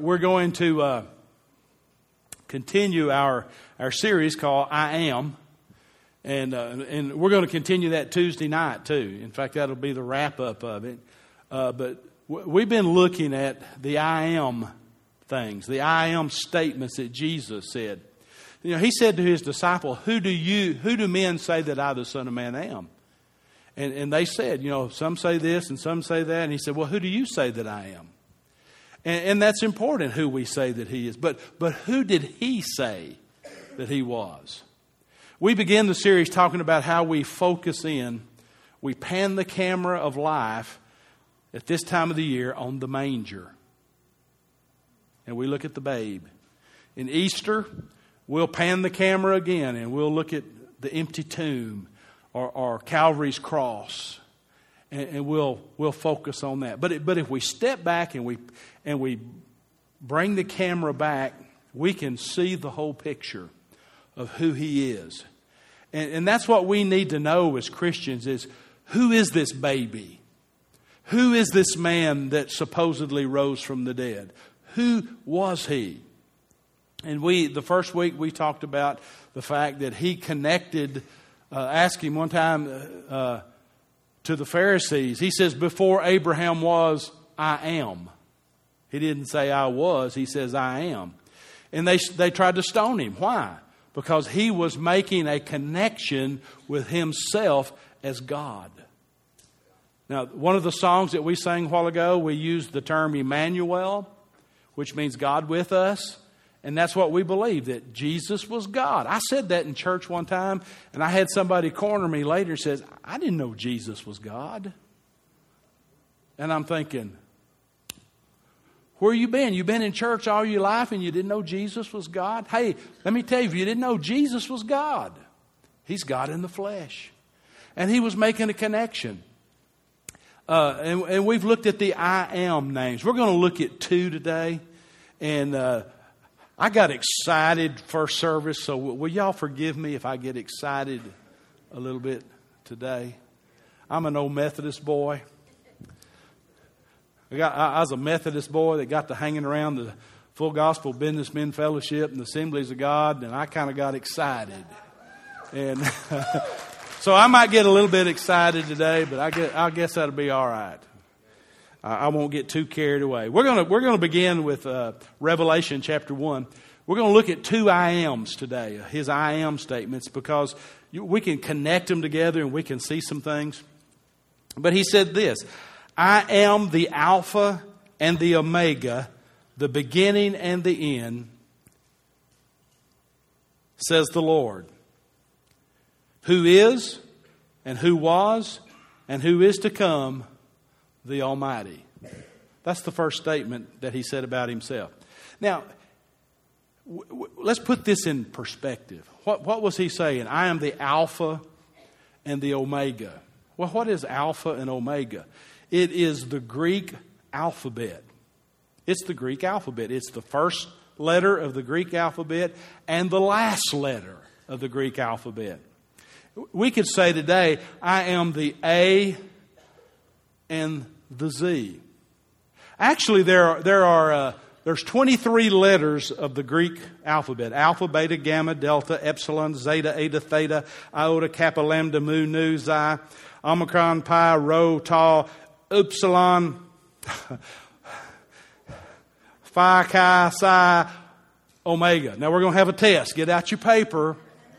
we're going to continue our series called I Am. And we're going to continue that Tuesday night, too. In fact, that'll be the wrap-up of it. But we've been looking at the I am things, the I am statements that Jesus said. You know, he said to his disciple, who do men say that I, the Son of Man, am? And they said, you know, some say this and some say that. And he said, well, who do you say that I am? And that's important, who we say that he is. But who did he say that he was? We begin the series talking about how we focus in, we pan the camera of life at this time of the year on the manger. And we look at the babe. In Easter, we'll pan the camera again and we'll look at the empty tomb or Calvary's cross. And we'll focus on that. But if we step back and we bring the camera back, we can see the whole picture of who he is. And that's what we need to know as Christians is, who is this baby? Who is this man that supposedly rose from the dead? Who was he? And the first week we talked about the fact that he connected, asked him one time to the Pharisees. He says, before Abraham was, I am. He didn't say I was, he says I am. And they tried to stone him. Why? Because he was making a connection with himself as God. Now, one of the songs that we sang a while ago, we used the term Emmanuel, which means God with us. And that's what we believe, that Jesus was God. I said that in church one time, and I had somebody corner me later and says, I didn't know Jesus was God. And I'm thinking, where you been? You been in church all your life and you didn't know Jesus was God? Hey, let me tell you, if you didn't know Jesus was God, he's God in the flesh. And he was making a connection. And we've looked at the I am names. We're going to look at 2 today. And I got excited first service, so will y'all forgive me if I get excited a little bit today? I'm an old Methodist boy. I was a Methodist boy that got to hanging around the Full Gospel Businessmen Fellowship and the Assemblies of God, and I kind of got excited. And so I might get a little bit excited today, but I guess that'll be all right. I won't get too carried away. We're going to begin with Revelation chapter 1. We're going to look at 2 I ams today, his I am statements, because we can connect them together and we can see some things. But he said this, I am the Alpha and the Omega, the beginning and the end, says the Lord, who is and who was and who is to come, the Almighty. That's the first statement that he said about himself. Now, let's put this in perspective. What was he saying? I am the Alpha and the Omega. Well, what is Alpha and Omega? It is the Greek alphabet. It's the Greek alphabet. It's the first letter of the Greek alphabet and the last letter of the Greek alphabet. We could say today, I am the A and the Z. Actually, there's 23 letters of the Greek alphabet. Alpha, beta, gamma, delta, epsilon, zeta, eta, theta, iota, kappa, lambda, mu, nu, xi, omicron, pi, rho, tau, upsilon, phi, chi, psi, omega. Now we're going to have a test. Get out your paper.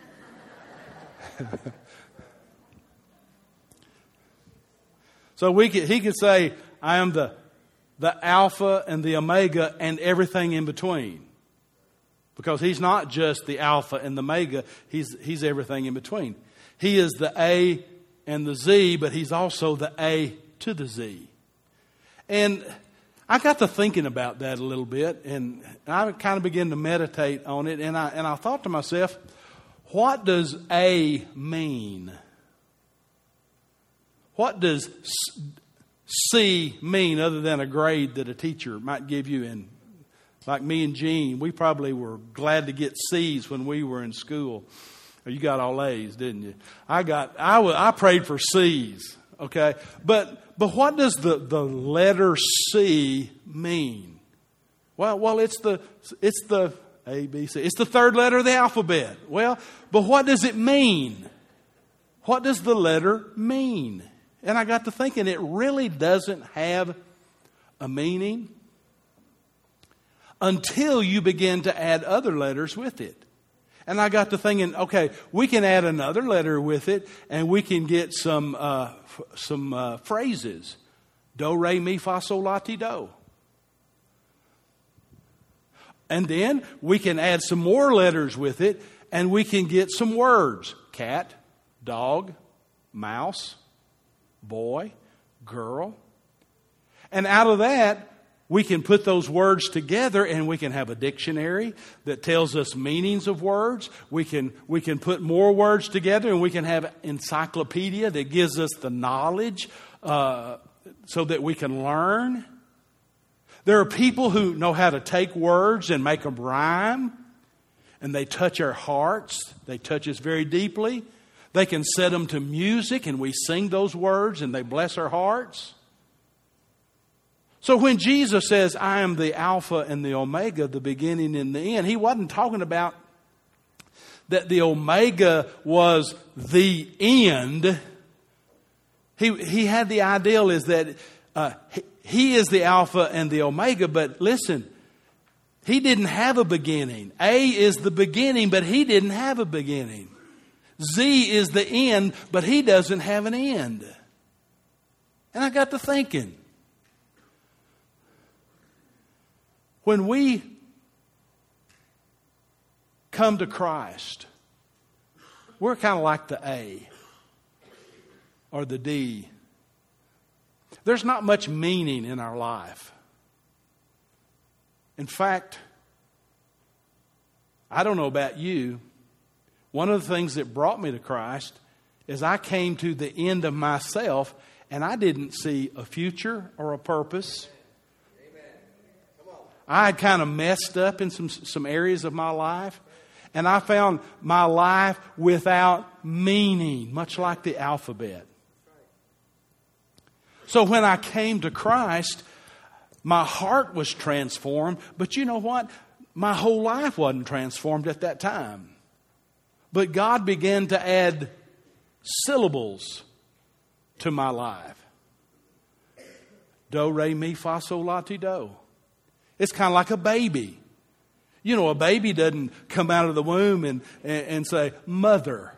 So he could say, I am the Alpha and the Omega and everything in between. Because he's not just the Alpha and the Omega, he's everything in between. He is the A and the Z, but he's also the A to the Z. And I got to thinking about that a little bit, and I kind of began to meditate on it, and I thought to myself, what does A mean? What does C mean other than a grade that a teacher might give you? In, like me and Gene, we probably were glad to get C's when we were in school. You got all A's, didn't you? I prayed for C's. Okay, but what does the letter C mean? Well, it's the A, B, C. It's the third letter of the alphabet. Well, but what does it mean? What does the letter mean? And I got to thinking, it really doesn't have a meaning until you begin to add other letters with it. And I got to thinking, okay, we can add another letter with it, and we can get some phrases. Do, re, mi, fa, sol, la, ti, do. And then we can add some more letters with it, and we can get some words. Cat, dog, mouse, boy, girl. And out of that, we can put those words together, and we can have a dictionary that tells us meanings of words. We can put more words together, and we can have an encyclopedia that gives us the knowledge so that we can learn. There are people who know how to take words and make them rhyme, and they touch our hearts. They touch us very deeply. They can set them to music, and we sing those words, and they bless our hearts. So when Jesus says, I am the Alpha and the Omega, the beginning and the end, He wasn't talking about that the Omega was the end. He had the ideal is that He is the Alpha and the Omega, but listen, He didn't have a beginning. A is the beginning, but He didn't have a beginning. Z is the end, but He doesn't have an end. And I got to thinking, when we come to Christ, we're kind of like the A or the D. There's not much meaning in our life. In fact, I don't know about you, one of the things that brought me to Christ is I came to the end of myself, and I didn't see a future or a purpose. I had kind of messed up in some areas of my life, and I found my life without meaning, much like the alphabet. So when I came to Christ, my heart was transformed, but you know what? My whole life wasn't transformed at that time. But God began to add syllables to my life. Do, re, mi, fa, sol, la, ti, do. It's kind of like a baby. You know, a baby doesn't come out of the womb and say, mother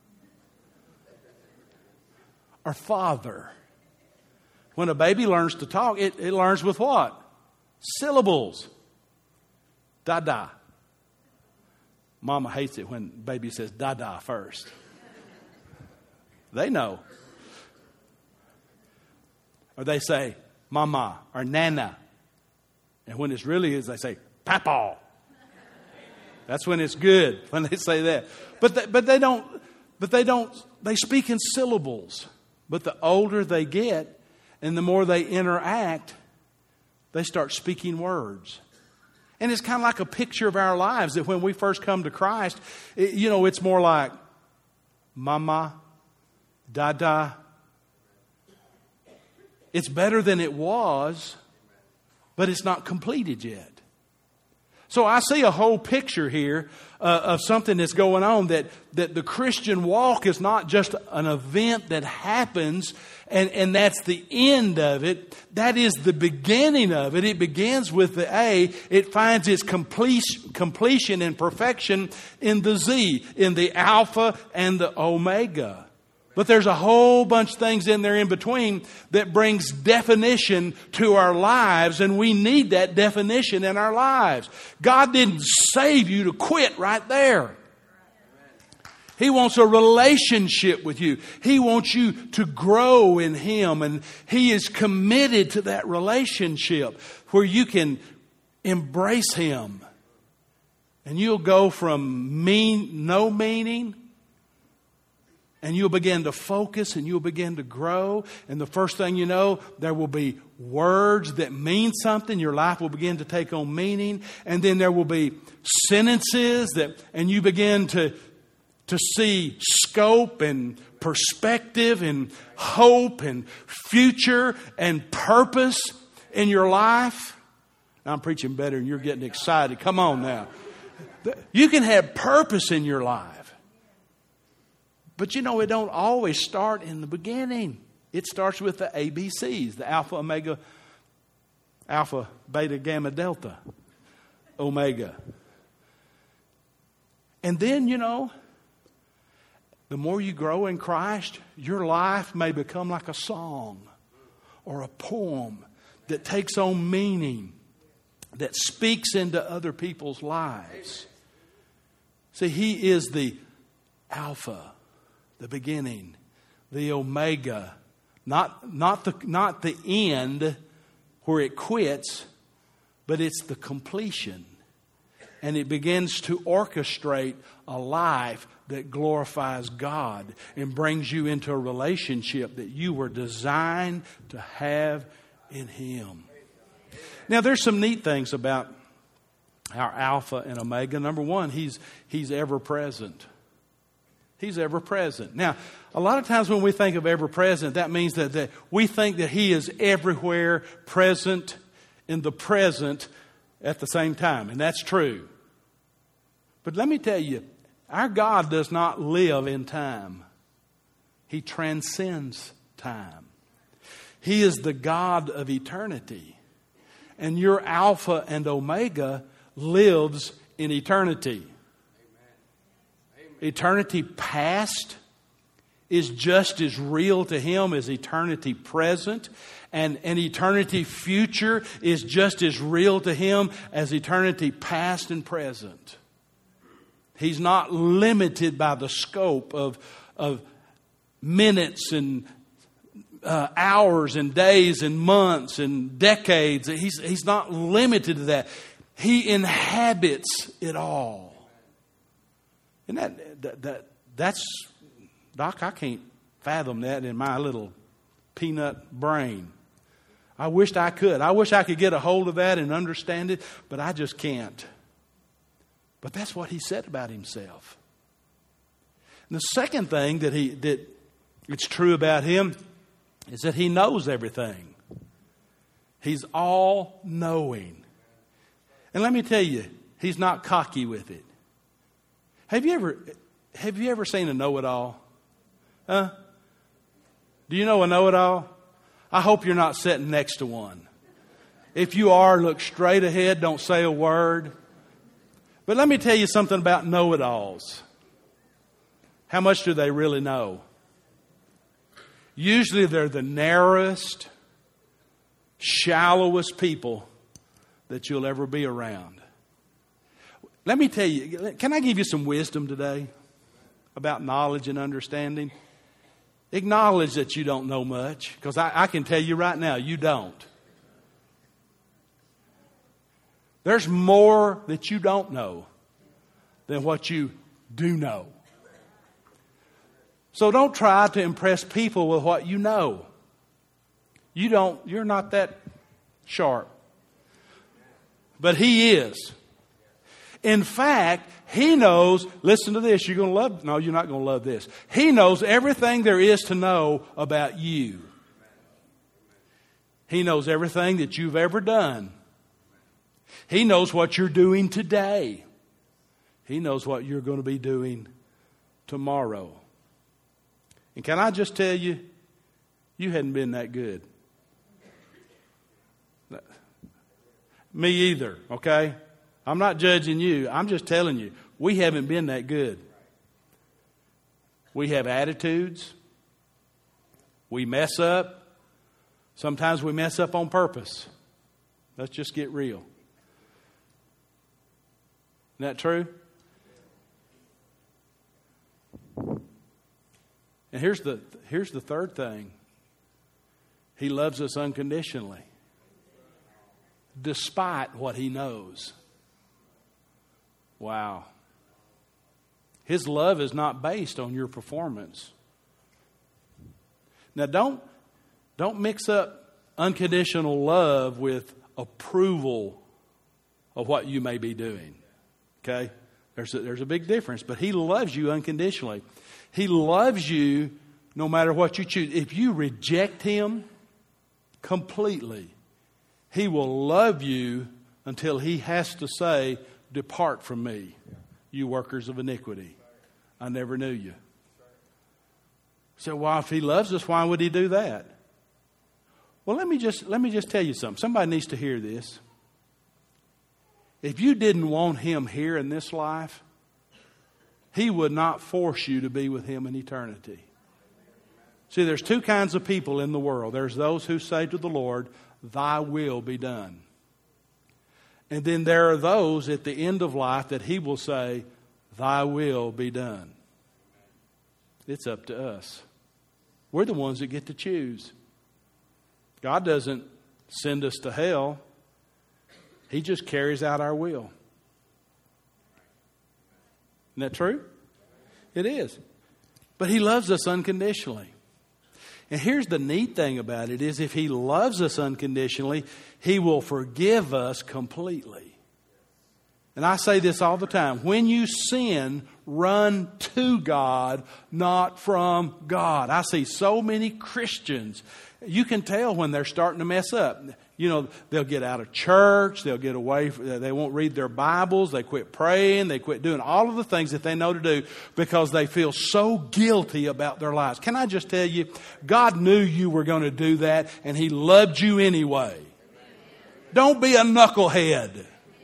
or father. When a baby learns to talk, it learns with what? Syllables. Da-da. Mama hates it when baby says da-da first. They know. Or they say mama or nana. And when it's really is, they say papa. That's when it's good, when they say that. But they speak in syllables. But the older they get and the more they interact, they start speaking words. And it's kind of like a picture of our lives that when we first come to Christ, it's more like mama, dada. It's better than it was, but it's not completed yet. So I see a whole picture here of something that's going on, that the Christian walk is not just an event that happens and that's the end of it. That is the beginning of it. It begins with the A. It finds its completion and perfection in the Z, in the Alpha and the Omega. But there's a whole bunch of things in there in between that brings definition to our lives, and we need that definition in our lives. God didn't save you to quit right there. He wants a relationship with you. He wants you to grow in Him, and He is committed to that relationship where you can embrace Him. And you'll go from no meaning, and you'll begin to focus and you'll begin to grow. And the first thing you know, there will be words that mean something. Your life will begin to take on meaning. And then there will be sentences and you begin to see scope and perspective and hope and future and purpose in your life. I'm preaching better and you're getting excited. Come on now. You can have purpose in your life. But you know, it don't always start in the beginning. It starts with the ABCs, the alpha, omega, alpha, beta, gamma, delta, omega. And then, you know, the more you grow in Christ, your life may become like a song or a poem that takes on meaning, that speaks into other people's lives. See, He is the Alpha, the beginning, the Omega, not the end where it quits, but it's the completion. And it begins to orchestrate a life that glorifies God and brings you into a relationship that you were designed to have in Him. Now, there's some neat things about our Alpha and Omega. Number one, He's ever present. He's ever present. Now, a lot of times when we think of ever present, that means that we think that He is everywhere present in the present at the same time. And that's true. But let me tell you, our God does not live in time. He transcends time. He is the God of eternity. And your Alpha and Omega lives in eternity. Eternity past is just as real to Him as eternity present. And eternity future is just as real to Him as eternity past and present. He's not limited by the scope of minutes and hours and days and months and decades. He's not limited to that. He inhabits it all. And that's, Doc, I can't fathom that in my little peanut brain. I wished I could. I wish I could get a hold of that and understand it, but I just can't. But that's what He said about Himself. And the second thing that it's true about Him is that He knows everything. He's all-knowing. And let me tell you, He's not cocky with it. Have you ever seen a know-it-all? Huh? Do you know a know-it-all? I hope you're not sitting next to one. If you are, look straight ahead. Don't say a word. But let me tell you something about know-it-alls. How much do they really know? Usually they're the narrowest, shallowest people that you'll ever be around. Let me tell you, can I give you some wisdom today about knowledge and understanding? Acknowledge that you don't know much, because I can tell you right now, you don't. There's more that you don't know than what you do know. So don't try to impress people with what you know. You're not that sharp. But He is. In fact, He knows, listen to this, you're not going to love this. He knows everything there is to know about you. He knows everything that you've ever done. He knows what you're doing today. He knows what you're going to be doing tomorrow. And can I just tell you, you hadn't been that good. Me either, okay? I'm not judging you. I'm just telling you, we haven't been that good. We have attitudes. We mess up. Sometimes we mess up on purpose. Let's just get real. Isn't that true? And here's the third thing. He loves us unconditionally, despite what He knows. Wow. His love is not based on your performance. Now don't mix up unconditional love with approval of what you may be doing. Okay? There's a big difference, but He loves you unconditionally. He loves you no matter what you choose. If you reject Him completely, He will love you until He has to say, "Depart from me, you workers of iniquity. I never knew you." So, well, if He loves us, why would He do that? Well, let me just tell you something. Somebody needs to hear this. If you didn't want Him here in this life, He would not force you to be with Him in eternity. See, there's two kinds of people in the world. There's those who say to the Lord, "Thy will be done." And then there are those at the end of life that He will say, "Thy will be done." It's up to us. We're the ones that get to choose. God doesn't send us to hell. He just carries out our will. Isn't that true? It is. But He loves us unconditionally. And here's the neat thing about it is if He loves us unconditionally, He will forgive us completely. And I say this all the time. When you sin, run to God, not from God. I see so many Christians. You can tell when they're starting to mess up. You know, they'll get out of church. They'll get away. They won't read their Bibles. They quit praying. They quit doing all of the things that they know to do because they feel so guilty about their lives. Can I just tell you, God knew you were going to do that, and He loved you anyway. Don't be a knucklehead.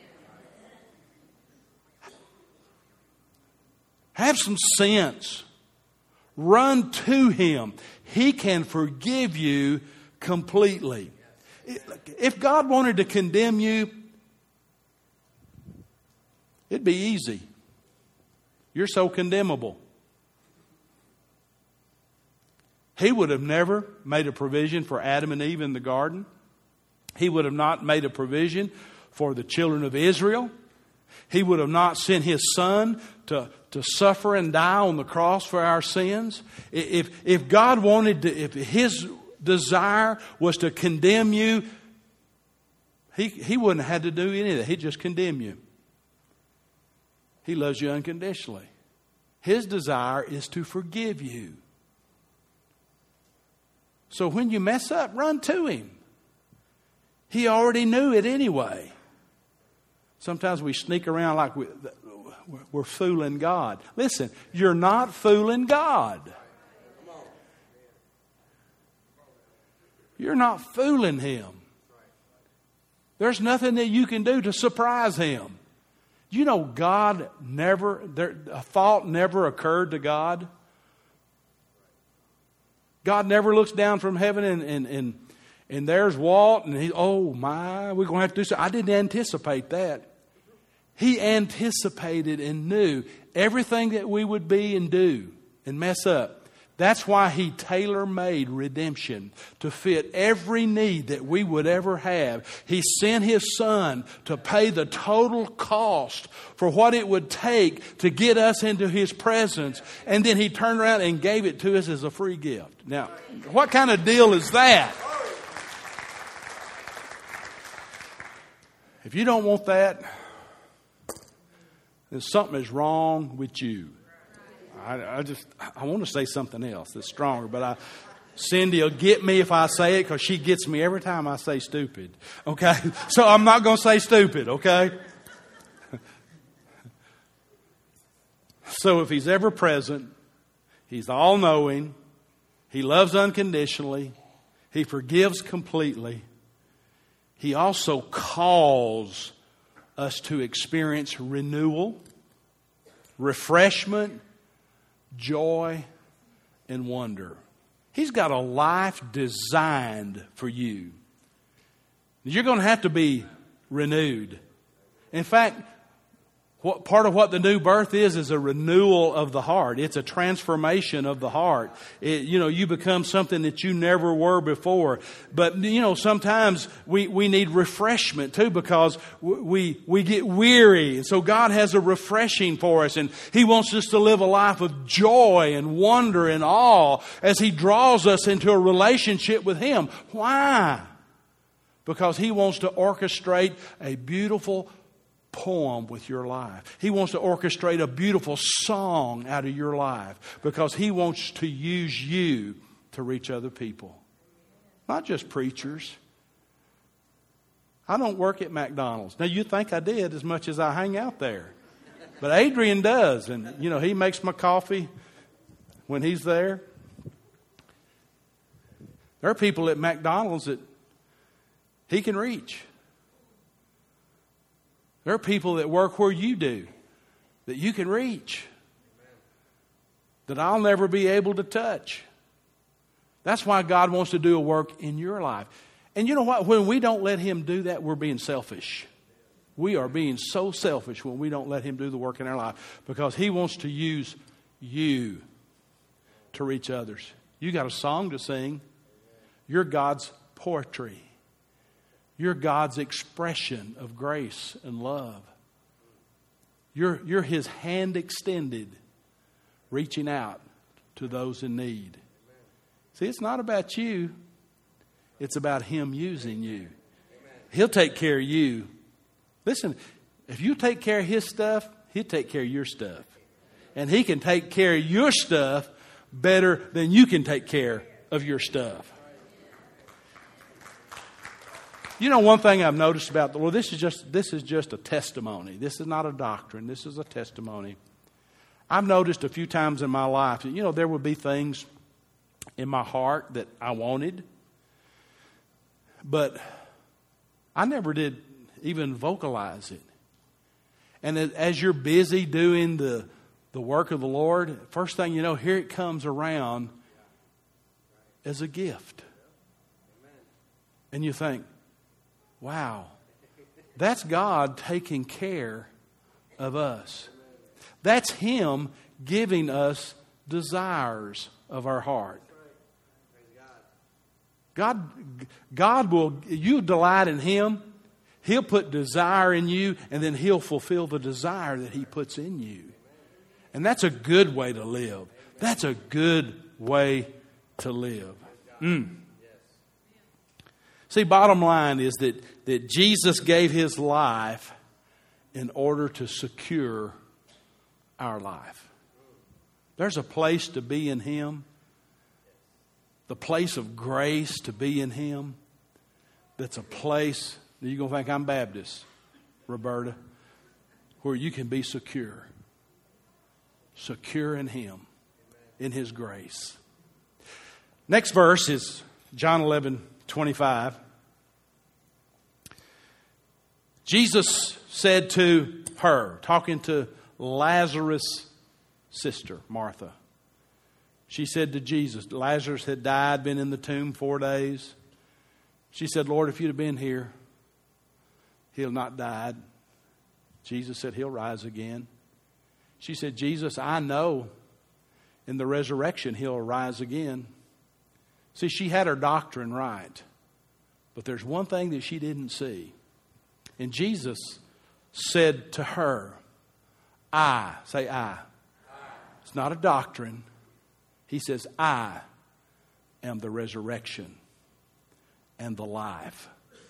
Have some sense. Run to Him. He can forgive you completely. If God wanted to condemn you, it'd be easy. You're so condemnable. He would have never made a provision for Adam and Eve in the garden. He would have not made a provision for the children of Israel. He would have not sent His Son to suffer and die on the cross for our sins. If God wanted to, if His desire was to condemn you, He wouldn't have had to do any of that. He'd just condemn you. He loves you unconditionally. His desire is to forgive you. So when you mess up, run to Him. He already knew it anyway. Sometimes we sneak around like we're fooling God. Listen, you're not fooling God. You're not fooling Him. There's nothing that you can do to surprise Him. You know, a thought never occurred to God. God never looks down from heaven and there's Walt and oh my, we're going to have to do something. I didn't anticipate that. He anticipated and knew everything that we would be and do and mess up. That's why He tailor-made redemption to fit every need that we would ever have. He sent His Son to pay the total cost for what it would take to get us into His presence. And then He turned around and gave it to us as a free gift. Now, what kind of deal is that? If you don't want that, then something is wrong with you. I want to say something else that's stronger, but Cindy will get me if I say it because she gets me every time I say stupid. Okay? So I'm not going to say stupid, okay? So if He's ever present, He's all-knowing, He loves unconditionally, He forgives completely, He also calls us to experience renewal, refreshment, joy, and wonder. He's got a life designed for you. You're going to have to be renewed. In fact, part of what the new birth is a renewal of the heart. It's a transformation of the heart. You become something that you never were before. But, sometimes we need refreshment too because we get weary. And so God has a refreshing for us. And He wants us to live a life of joy and wonder and awe as He draws us into a relationship with Him. Why? Because He wants to orchestrate a beautiful poem with your life. He wants to orchestrate a beautiful song out of your life because He wants to use you to reach other people. Not just preachers. I don't work at McDonald's. Now, you think I did as much as I hang out there. But Adrian does. And, he makes my coffee when he's there. There are people at McDonald's that he can reach. There are people that work where you do that you can reach, that I'll never be able to touch. That's why God wants to do a work in your life. And you know what? When we don't let Him do that, we're being selfish. We are being so selfish when we don't let Him do the work in our life, because He wants to use you to reach others. You got a song to sing. You're God's poetry. You're God's expression of grace and love. You're His hand extended, reaching out to those in need. See, it's not about you. It's about Him using you. He'll take care of you. Listen, if you take care of His stuff, He'll take care of your stuff. And He can take care of your stuff better than you can take care of your stuff. One thing I've noticed about the Lord, this is just a testimony. This is not a doctrine. This is a testimony. I've noticed a few times in my life that, there would be things in my heart that I wanted, but I never did even vocalize it. And as you're busy doing the work of the Lord, first thing you know, here it comes around as a gift. And you think, wow, that's God taking care of us. That's Him giving us desires of our heart. God will, you delight in Him, He'll put desire in you, and then He'll fulfill the desire that He puts in you. And that's a good way to live. That's a good way to live. See, bottom line is that Jesus gave His life in order to secure our life. There's a place to be in Him. The place of grace to be in Him. That's a place, you're going to think I'm Baptist, Roberta, where you can be secure. Secure in Him, in His grace. Next verse is John 11:25. Jesus said to her, talking to Lazarus' sister, Martha. She said to Jesus, Lazarus had died, been in the tomb 4 days. She said, Lord, if you'd have been here, he'll not died. Jesus said, he'll rise again. She said, Jesus, I know in the resurrection he'll rise again. See, she had her doctrine right. But there's one thing that she didn't see. And Jesus said to her, say I. It's not a doctrine. He says, I am the resurrection and the life.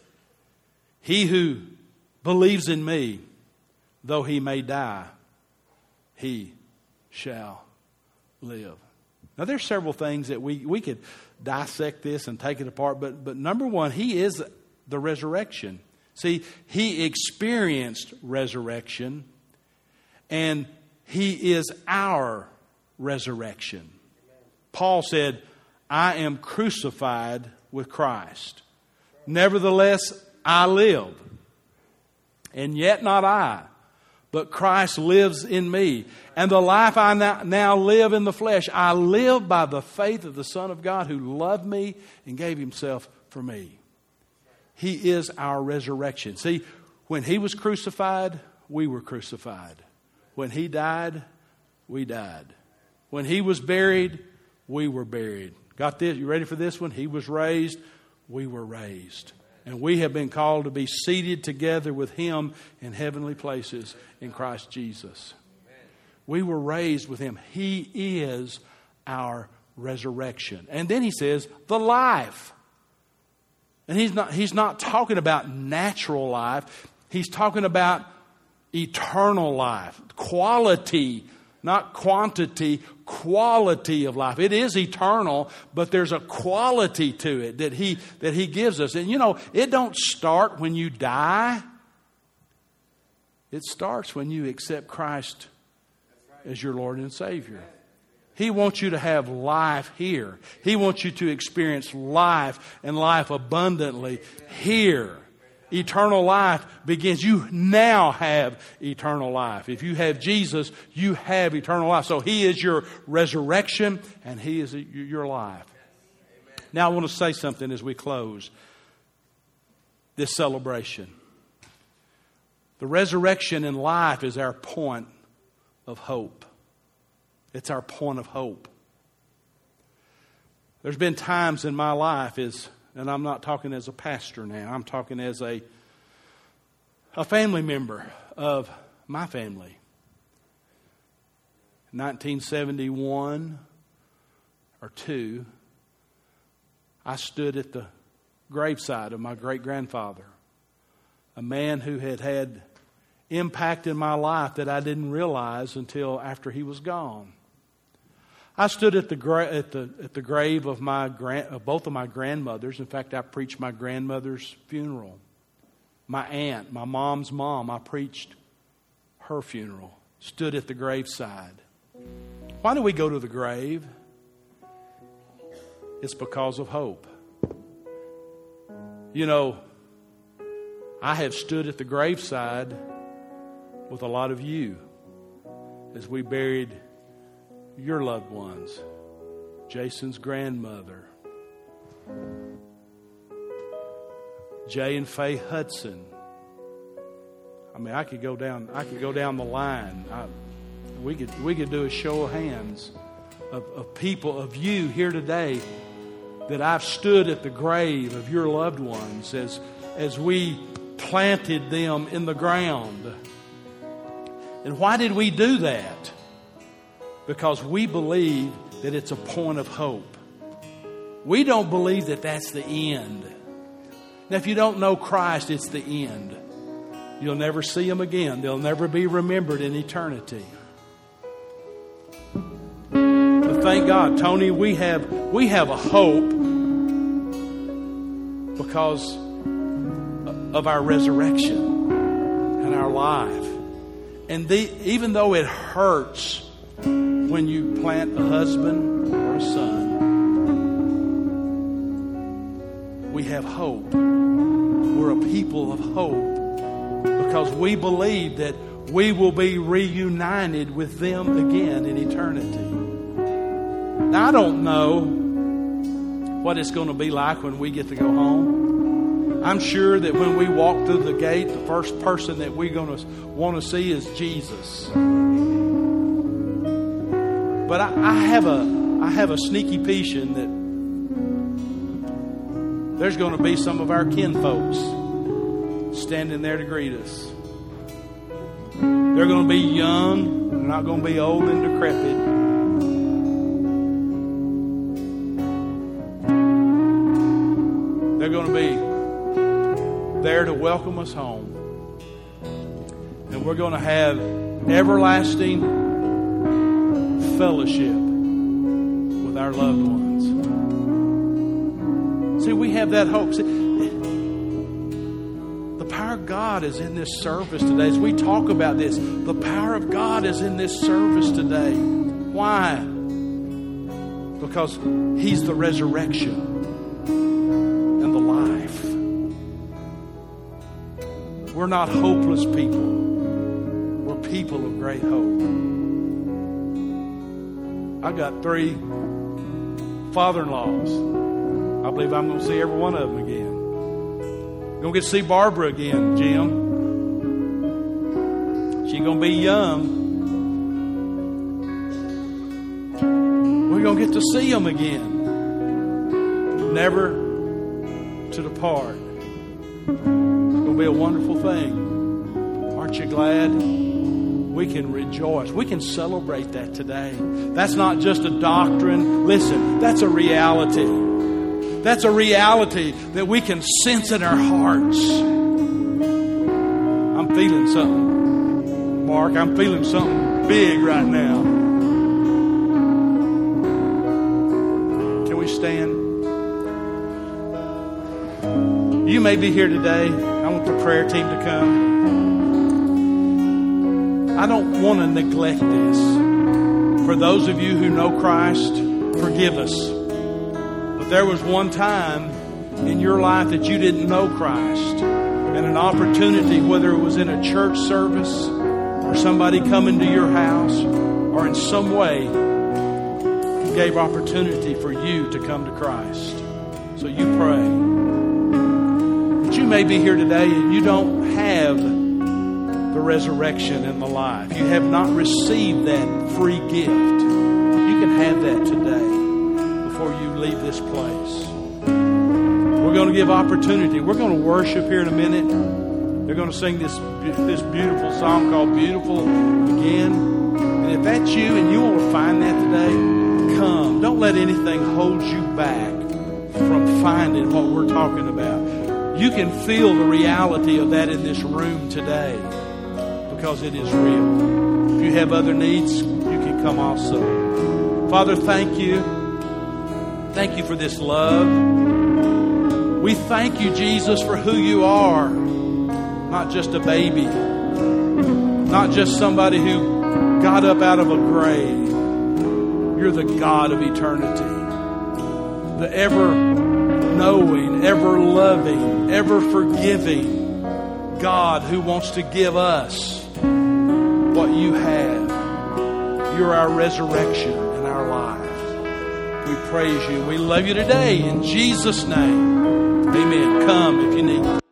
He who believes in me, though he may die, he shall live. Now, there's several things that we could dissect this and take it apart. But number one, He is the resurrection. See, He experienced resurrection, and He is our resurrection. Paul said, I am crucified with Christ. Nevertheless, I live. And yet not I, but Christ lives in me. And the life I now live in the flesh, I live by the faith of the Son of God who loved me and gave Himself for me. He is our resurrection. See, when He was crucified, we were crucified. When He died, we died. When He was buried, we were buried. Got this? You ready for this one? He was raised, we were raised. And we have been called to be seated together with Him in heavenly places in Christ Jesus. We were raised with Him. He is our resurrection. And then He says, the life. And He's not talking about natural life. He's talking about eternal life. Quality, not quantity, quality of life. It is eternal, but there's a quality to it that He gives us. And it don't start when you die. It starts when you accept Christ as your Lord and Savior. He wants you to have life here. He wants you to experience life and life abundantly here. Eternal life begins. You now have eternal life. If you have Jesus, you have eternal life. So He is your resurrection and He is your life. Now I want to say something as we close this celebration. The resurrection and life is our point of hope. It's our point of hope. There's been times in my life, and I'm not talking as a pastor now, I'm talking as a family member of my family. 1971 or 2, I stood at the graveside of my great-grandfather, a man who had impact in my life that I didn't realize until after he was gone. I stood at the grave of both of my grandmothers. In fact, I preached my grandmother's funeral. My aunt, my mom's mom, I preached her funeral. Stood at the graveside. Why do we go to the grave? It's because of hope. I have stood at the graveside with a lot of you as we buried your loved ones. Jason's grandmother, Jay and Faye Hudson. I could go down the line. We could do a show of hands of people, of you here today, that I've stood at the grave of your loved ones as we planted them in the ground. And why did we do that? Because we believe that it's a point of hope. We don't believe that that's the end. Now, if you don't know Christ, it's the end. You'll never see Him again. They'll never be remembered in eternity. But thank God, Tony, we have a hope because of our resurrection and our life. And even though it hurts when you plant a husband or a son, we have hope. We're a people of hope because we believe that we will be reunited with them again in eternity. Now, I don't know what it's going to be like when we get to go home. I'm sure that when we walk through the gate, the first person that we're going to want to see is Jesus. But I have a sneaky petion that there's going to be some of our kin folks standing there to greet us. They're going to be young. They're not going to be old and decrepit. They're going to be there to welcome us home. And we're going to have everlasting fellowship with our loved ones. See, we have that hope. See, the power of God is in this service today. As we talk about this, the power of God is in this service today. Why? Because He's the resurrection and the life. We're not hopeless people. We're people of great hope. I got 3 father-in-laws. I believe I'm going to see every one of them again. Going to get to see Barbara again, Jim. She's going to be young. We're going to get to see them again. Never to depart. It's going to be a wonderful thing. Aren't you glad? We can rejoice. We can celebrate that today. That's not just a doctrine. Listen, that's a reality. That's a reality that we can sense in our hearts. I'm feeling something. Mark, I'm feeling something big right now. may be here today. I want the prayer team to come. I don't want to neglect this. For those of you who know Christ, forgive us. But there was one time in your life that you didn't know Christ, and an opportunity, whether it was in a church service or somebody coming to your house or in some way, gave opportunity for you to come to Christ. So you pray. But you may be here today and you don't have the resurrection and the life. You have not received that free gift. You can have that today before you leave this place. We're going to give opportunity. We're going to worship here in a minute. They're going to sing this beautiful song called Beautiful Again. And if that's you and you want to find that today, come. Don't let anything hold you back from finding what we're talking about. You can feel the reality of that in this room today because it is real. If you have other needs, you can come also. Father, thank you. Thank you for this love. We thank you, Jesus, for who you are. Not just a baby. Not just somebody who got up out of a grave. You're the God of eternity. The ever-knowing, ever-loving, ever-forgiving God who wants to give us what you have. You're our resurrection and our life. We praise you. We love you today. In Jesus' name, amen. Come if you need.